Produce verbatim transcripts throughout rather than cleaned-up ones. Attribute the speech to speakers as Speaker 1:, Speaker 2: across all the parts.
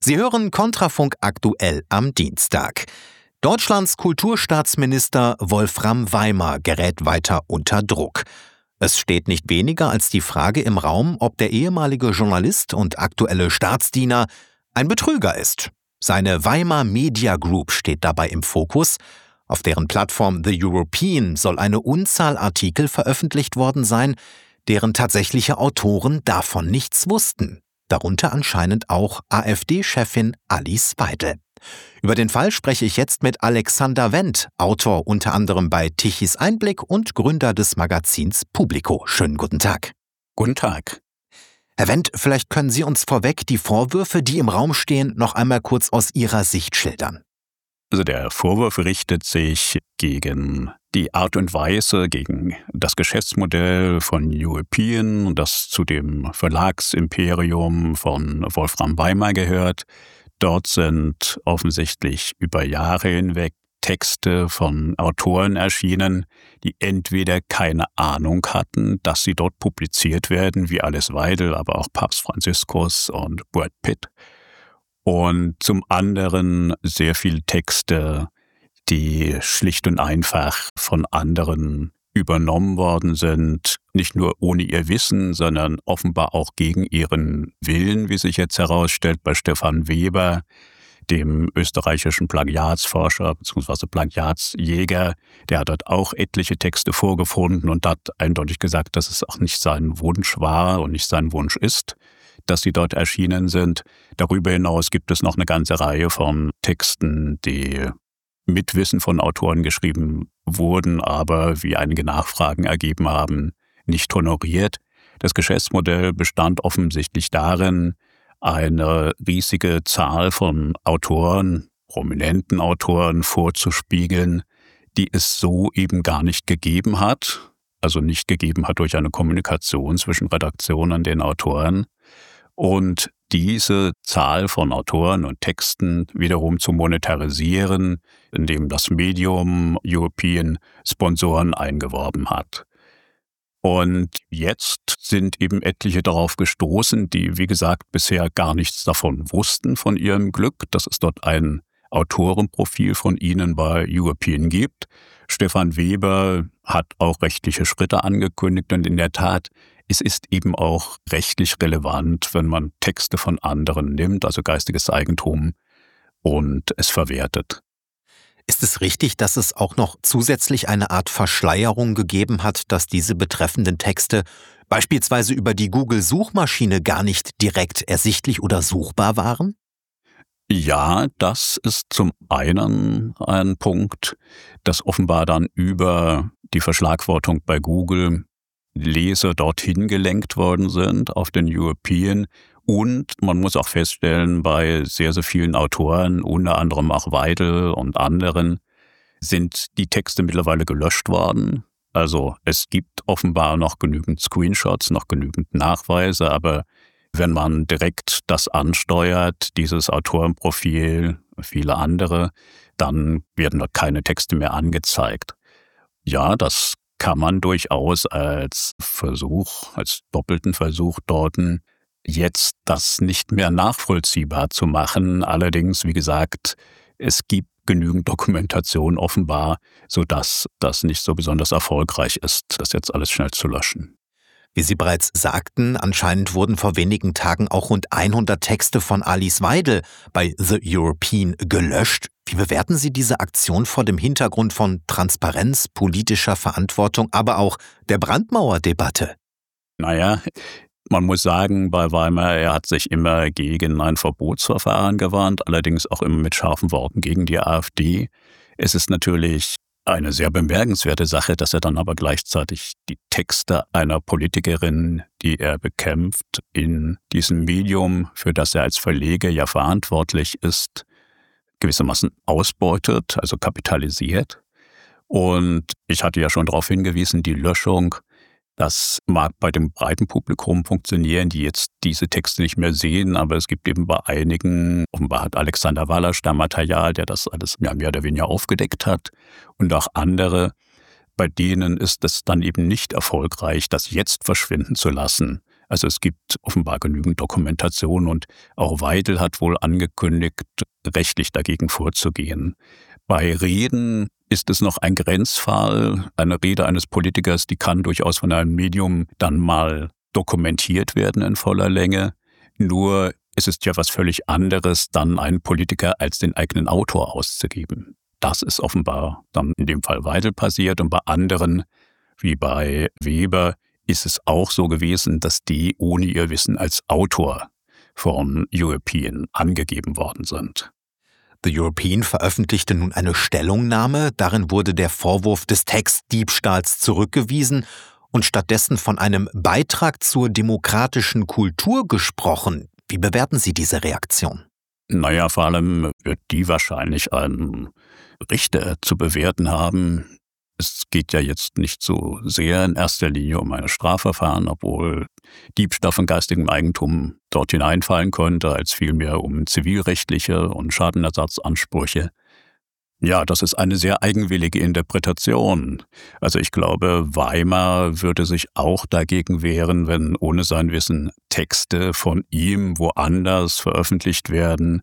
Speaker 1: Sie hören Kontrafunk aktuell am Dienstag. Deutschlands Kulturstaatsminister Wolfram Weimer gerät weiter unter Druck. Es steht nicht weniger als die Frage im Raum, ob der ehemalige Journalist und aktuelle Staatsdiener ein Betrüger ist. Seine Weimar Media Group steht dabei im Fokus. Auf deren Plattform The European soll eine Unzahl Artikel veröffentlicht worden sein, deren tatsächliche Autoren davon nichts wussten. Darunter anscheinend auch AfD-Chefin Alice Weidel. Über den Fall spreche ich jetzt mit Alexander Wendt, Autor unter anderem bei Tichys Einblick und Gründer des Magazins Publico. Schönen guten Tag.
Speaker 2: Guten Tag.
Speaker 1: Herr Wendt, vielleicht können Sie uns vorweg die Vorwürfe, die im Raum stehen, noch einmal kurz aus Ihrer Sicht schildern.
Speaker 2: Also der Vorwurf richtet sich gegen die Art und Weise, gegen das Geschäftsmodell von European, das zu dem Verlagsimperium von Wolfram Weimer gehört. Dort sind offensichtlich über Jahre hinweg Texte von Autoren erschienen, die entweder keine Ahnung hatten, dass sie dort publiziert werden, wie Alice Weidel, aber auch Papst Franziskus und Brad Pitt. Und zum anderen sehr viele Texte, die schlicht und einfach von anderen übernommen worden sind, nicht nur ohne ihr Wissen, sondern offenbar auch gegen ihren Willen, wie sich jetzt herausstellt, bei Stefan Weber, dem österreichischen Plagiatsforscher bzw. Plagiatsjäger. Der hat dort auch etliche Texte vorgefunden und hat eindeutig gesagt, dass es auch nicht sein Wunsch war und nicht sein Wunsch ist, dass sie dort erschienen sind. Darüber hinaus gibt es noch eine ganze Reihe von Texten, die mit Wissen von Autoren geschrieben wurden, aber wie einige Nachfragen ergeben haben, nicht honoriert. Das Geschäftsmodell bestand offensichtlich darin, eine riesige Zahl von Autoren, prominenten Autoren vorzuspiegeln, die es so eben gar nicht gegeben hat, also nicht gegeben hat durch eine Kommunikation zwischen Redaktion und den Autoren. Und diese Zahl von Autoren und Texten wiederum zu monetarisieren, indem das Medium European Sponsoren eingeworben hat. Und jetzt sind eben etliche darauf gestoßen, die, wie gesagt, bisher gar nichts davon wussten, von ihrem Glück, dass es dort ein Autorenprofil von ihnen bei European gibt. Stefan Weber hat auch rechtliche Schritte angekündigt und in der Tat, es ist eben auch rechtlich relevant, wenn man Texte von anderen nimmt, also geistiges Eigentum, und es verwertet.
Speaker 1: Ist es richtig, dass es auch noch zusätzlich eine Art Verschleierung gegeben hat, dass diese betreffenden Texte beispielsweise über die Google-Suchmaschine gar nicht direkt ersichtlich oder suchbar waren?
Speaker 2: Ja, das ist zum einen ein Punkt, dass offenbar dann über die Verschlagwortung bei Google Leser dorthin gelenkt worden sind, auf den European. Und man muss auch feststellen, bei sehr, sehr vielen Autoren, unter anderem auch Weidel und anderen, sind die Texte mittlerweile gelöscht worden. Also es gibt offenbar noch genügend Screenshots, noch genügend Nachweise, aber wenn man direkt das ansteuert, dieses Autorenprofil, viele andere, dann werden dort keine Texte mehr angezeigt. Ja, das kann man durchaus als Versuch, als doppelten Versuch deuten, jetzt das nicht mehr nachvollziehbar zu machen. Allerdings, wie gesagt, es gibt genügend Dokumentation offenbar, sodass das nicht so besonders erfolgreich ist, das jetzt alles schnell zu löschen.
Speaker 1: Wie Sie bereits sagten, anscheinend wurden vor wenigen Tagen auch rund hundert Texte von Alice Weidel bei The European gelöscht. Wie bewerten Sie diese Aktion vor dem Hintergrund von Transparenz, politischer Verantwortung, aber auch der Brandmauerdebatte?
Speaker 2: Naja, man muss sagen, bei Weimar, er hat sich immer gegen ein Verbotsverfahren gewandt, allerdings auch immer mit scharfen Worten gegen die AfD. Es ist natürlich eine sehr bemerkenswerte Sache, dass er dann aber gleichzeitig die Texte einer Politikerin, die er bekämpft, in diesem Medium, für das er als Verleger ja verantwortlich ist, gewissermaßen ausbeutet, also kapitalisiert. Und ich hatte ja schon darauf hingewiesen, die Löschung, das mag bei dem breiten Publikum funktionieren, die jetzt diese Texte nicht mehr sehen, aber es gibt eben bei einigen, offenbar hat Alexander Wallasch da Material, der das alles ja, mehr oder weniger aufgedeckt hat, und auch andere, bei denen ist es dann eben nicht erfolgreich, das jetzt verschwinden zu lassen. Also es gibt offenbar genügend Dokumentation und auch Weidel hat wohl angekündigt, rechtlich dagegen vorzugehen. Bei Reden ist es noch ein Grenzfall. Eine Rede eines Politikers, die kann durchaus von einem Medium dann mal dokumentiert werden in voller Länge. Nur es ist ja was völlig anderes, dann einen Politiker als den eigenen Autor auszugeben. Das ist offenbar dann in dem Fall Weidel passiert und bei anderen, wie bei Weber, ist es auch so gewesen, dass die ohne ihr Wissen als Autor von European angegeben worden sind.
Speaker 1: The European veröffentlichte nun eine Stellungnahme, darin wurde der Vorwurf des Textdiebstahls zurückgewiesen und stattdessen von einem Beitrag zur demokratischen Kultur gesprochen. Wie bewerten Sie diese Reaktion?
Speaker 2: Naja, vor allem wird die wahrscheinlich ein Richter zu bewerten haben. Es geht ja jetzt nicht so sehr in erster Linie um ein Strafverfahren, obwohl Diebstahl von geistigem Eigentum dort hineinfallen könnte, als vielmehr um zivilrechtliche und Schadenersatzansprüche. Ja, das ist eine sehr eigenwillige Interpretation. Also ich glaube, Weimar würde sich auch dagegen wehren, wenn ohne sein Wissen Texte von ihm woanders veröffentlicht werden,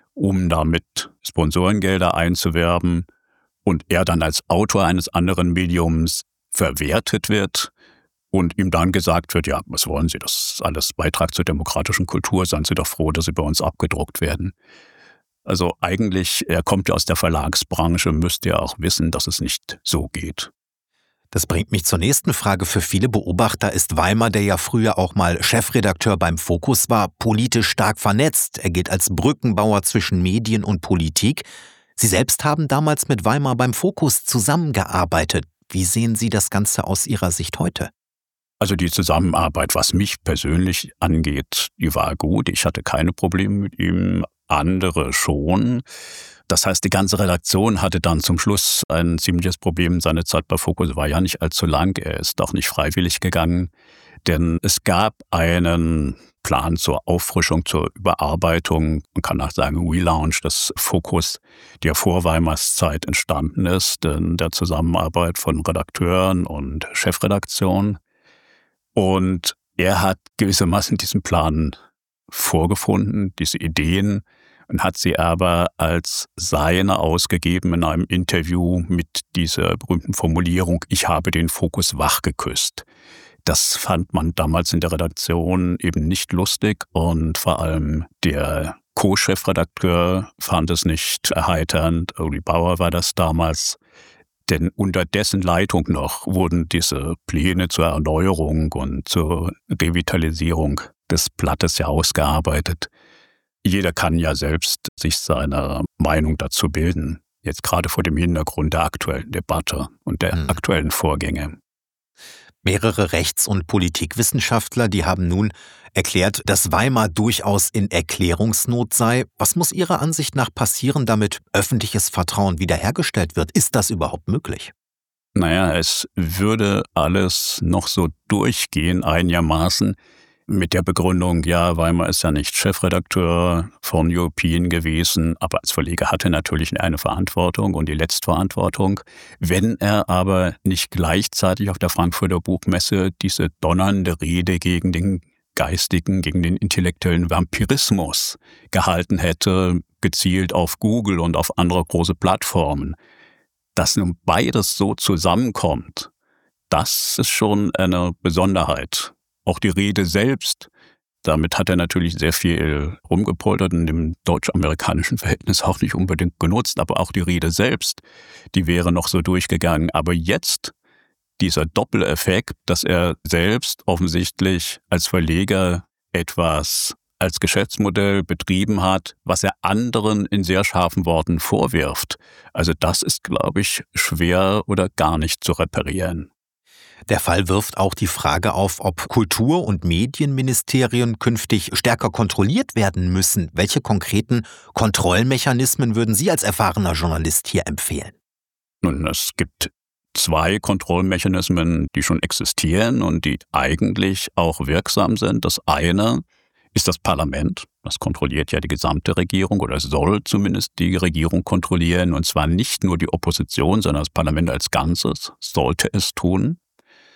Speaker 2: um damit Sponsorengelder einzuwerben und er dann als Autor eines anderen Mediums verwertet wird und ihm dann gesagt wird, ja, was wollen Sie, das ist alles Beitrag zur demokratischen Kultur, seien Sie doch froh, dass Sie bei uns abgedruckt werden. Also eigentlich, er kommt ja aus der Verlagsbranche, müsste ja auch wissen, dass es nicht so geht.
Speaker 1: Das bringt mich zur nächsten Frage. Für viele Beobachter ist Weimar, der ja früher auch mal Chefredakteur beim Focus war, politisch stark vernetzt. Er gilt als Brückenbauer zwischen Medien und Politik. Sie selbst haben damals mit Weimar beim Focus zusammengearbeitet. Wie sehen Sie das Ganze aus Ihrer Sicht heute?
Speaker 2: Also die Zusammenarbeit, was mich persönlich angeht, die war gut. Ich hatte keine Probleme mit ihm. Andere schon. Das heißt, die ganze Redaktion hatte dann zum Schluss ein ziemliches Problem. Seine Zeit bei Focus war ja nicht allzu lang. Er ist auch nicht freiwillig gegangen. Denn es gab einen Plan zur Auffrischung, zur Überarbeitung, man kann auch sagen Relaunch des Focus, der vor Weimars Zeit entstanden ist, in der Zusammenarbeit von Redakteuren und Chefredaktion. Und er hat gewissermaßen diesen Plan vorgefunden, diese Ideen, und hat sie aber als seine ausgegeben in einem Interview mit dieser berühmten Formulierung, ich habe den Focus wach geküsst. Das fand man damals in der Redaktion eben nicht lustig und vor allem der Co-Chefredakteur fand es nicht erheiternd. Uli Bauer war das damals. Denn unter dessen Leitung noch wurden diese Pläne zur Erneuerung und zur Revitalisierung des Blattes ja ausgearbeitet. Jeder kann ja selbst sich seine Meinung dazu bilden, jetzt gerade vor dem Hintergrund der aktuellen Debatte und der mhm. aktuellen Vorgänge.
Speaker 1: Mehrere Rechts- und Politikwissenschaftler, die haben nun erklärt, dass Weimar durchaus in Erklärungsnot sei. Was muss Ihrer Ansicht nach passieren, damit öffentliches Vertrauen wiederhergestellt wird? Ist das überhaupt möglich?
Speaker 2: Naja, es würde alles noch so durchgehen einigermaßen mit der Begründung, ja, Weimar ist ja nicht Chefredakteur von European gewesen, aber als Verleger hatte er natürlich eine Verantwortung und die Letztverantwortung. Wenn er aber nicht gleichzeitig auf der Frankfurter Buchmesse diese donnernde Rede gegen den geistigen, gegen den intellektuellen Vampirismus gehalten hätte, gezielt auf Google und auf andere große Plattformen, dass nun beides so zusammenkommt, das ist schon eine Besonderheit. Auch die Rede selbst, damit hat er natürlich sehr viel rumgepoltert und im deutsch-amerikanischen Verhältnis auch nicht unbedingt genutzt, aber auch die Rede selbst, die wäre noch so durchgegangen. Aber jetzt dieser Doppeleffekt, dass er selbst offensichtlich als Verleger etwas als Geschäftsmodell betrieben hat, was er anderen in sehr scharfen Worten vorwirft. Also das ist, glaube ich, schwer oder gar nicht zu reparieren.
Speaker 1: Der Fall wirft auch die Frage auf, ob Kultur- und Medienministerien künftig stärker kontrolliert werden müssen. Welche konkreten Kontrollmechanismen würden Sie als erfahrener Journalist hier empfehlen?
Speaker 2: Nun, es gibt zwei Kontrollmechanismen, die schon existieren und die eigentlich auch wirksam sind. Das eine ist das Parlament. Das kontrolliert ja die gesamte Regierung oder soll zumindest die Regierung kontrollieren. Und zwar nicht nur die Opposition, sondern das Parlament als Ganzes sollte es tun.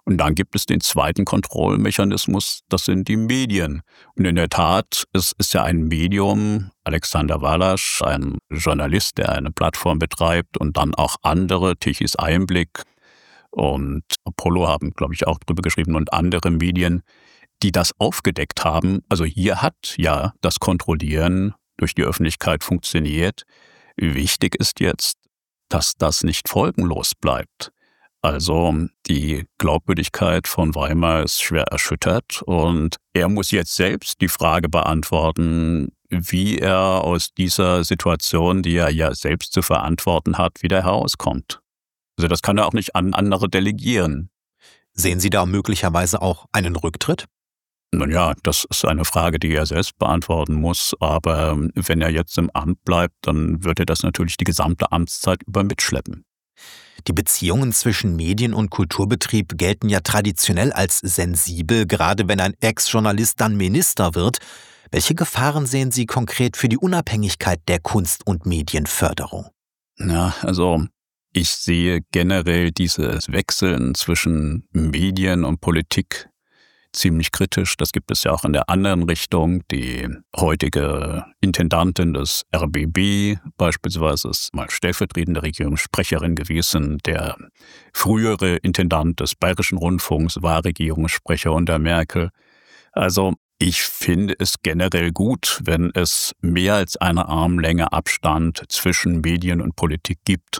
Speaker 2: Und dann gibt es den zweiten Kontrollmechanismus, das sind die Medien. Und in der Tat, es ist ja ein Medium, Alexander Walasch, ein Journalist, der eine Plattform betreibt und dann auch andere, Tichys Einblick und Apollo haben, glaube ich, auch drüber geschrieben und andere Medien, die das aufgedeckt haben. Also hier hat ja das Kontrollieren durch die Öffentlichkeit funktioniert. Wichtig ist jetzt, dass das nicht folgenlos bleibt. Also die Glaubwürdigkeit von Weimar ist schwer erschüttert und er muss jetzt selbst die Frage beantworten, wie er aus dieser Situation, die er ja selbst zu verantworten hat, wieder herauskommt. Also das kann er auch nicht an andere delegieren.
Speaker 1: Sehen Sie da möglicherweise auch einen Rücktritt?
Speaker 2: Nun ja, das ist eine Frage, die er selbst beantworten muss. Aber wenn er jetzt im Amt bleibt, dann wird er das natürlich die gesamte Amtszeit über mitschleppen.
Speaker 1: Die Beziehungen zwischen Medien- und Kulturbetrieb gelten ja traditionell als sensibel, gerade wenn ein Ex-Journalist dann Minister wird. Welche Gefahren sehen Sie konkret für die Unabhängigkeit der Kunst- und Medienförderung?
Speaker 2: Ja, also ich sehe generell dieses Wechseln zwischen Medien und Politik ziemlich kritisch. Das gibt es ja auch in der anderen Richtung. Die heutige Intendantin des R B B beispielsweise ist mal stellvertretende Regierungssprecherin gewesen. Der frühere Intendant des Bayerischen Rundfunks war Regierungssprecher unter Merkel. Also ich finde es generell gut, wenn es mehr als eine Armlänge Abstand zwischen Medien und Politik gibt.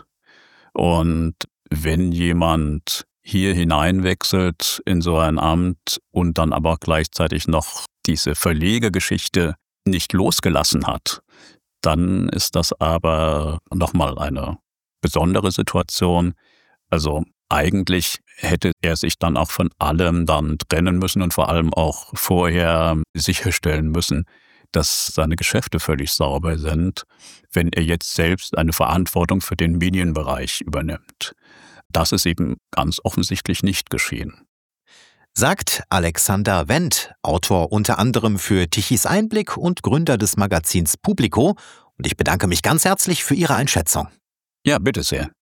Speaker 2: Und wenn jemand hier hineinwechselt in so ein Amt und dann aber gleichzeitig noch diese Verlegergeschichte nicht losgelassen hat, dann ist das aber nochmal eine besondere Situation. Also eigentlich hätte er sich dann auch von allem dann trennen müssen und vor allem auch vorher sicherstellen müssen, dass seine Geschäfte völlig sauber sind, wenn er jetzt selbst eine Verantwortung für den Medienbereich übernimmt. Das ist eben ganz offensichtlich nicht geschehen.
Speaker 1: Sagt Alexander Wendt, Autor unter anderem für Tichys Einblick und Gründer des Magazins Publico. Und ich bedanke mich ganz herzlich für Ihre Einschätzung.
Speaker 2: Ja, bitte sehr.